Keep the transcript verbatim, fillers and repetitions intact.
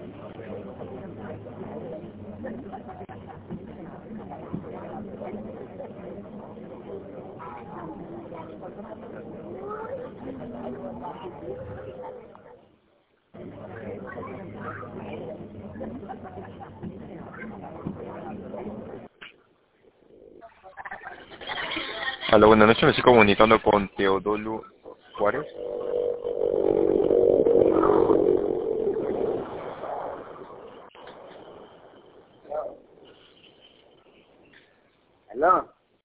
Hola, buenas noches, me estoy comunicando con Teodoro Juárez.